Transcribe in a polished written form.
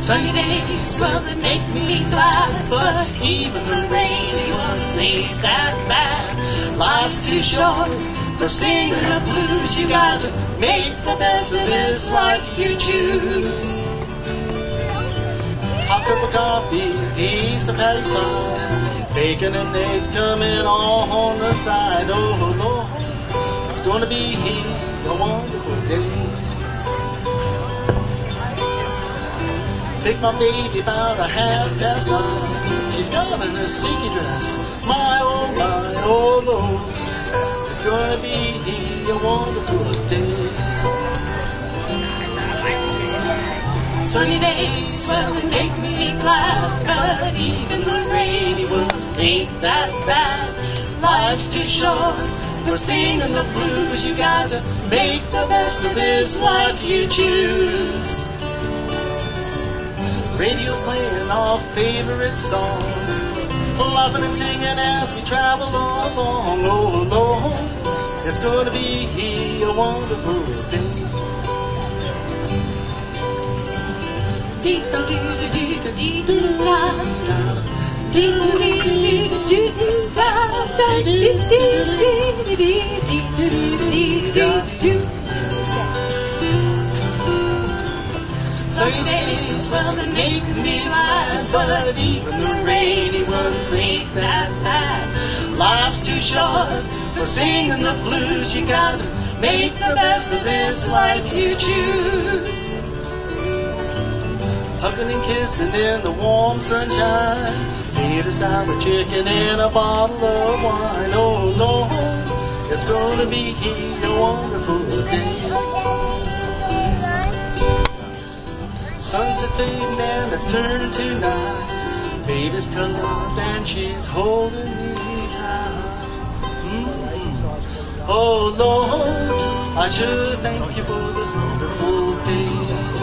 Sunny days, well, they make me glad, but even the rainy ones ain't that bad. Life's too short for singing the blues. You got to make the best of this life you choose. Hot cup of coffee, piece of patty pie, bacon and eggs coming on the side. Oh Lord, it's gonna be a wonderful day. Pick my baby about 9:30. She's got in a sneaky dress. My, oh Lord, it's gonna be a wonderful day. Sunny days, well, they make me glad, but even the rainy ones ain't that bad. Life's too short for singing the blues. You gotta make the best of this life you choose. Radio's playing our favorite song, laughing and singing as we travel along. Oh Lord, it's gonna be a wonderful day. Sunny days, well, they make me glad, but even the rainy ones ain't that bad. Life's too short for singing the blues. You gotta make the best of this life you choose. Hugging and kissing in the warm sunshine, tater salad, chicken, and a bottle of wine. Oh Lord, it's gonna be a wonderful day. Sunset's fading and it's turning to night. Baby's cuddled up and she's holding me tight. Oh Lord, I should thank you for this wonderful day.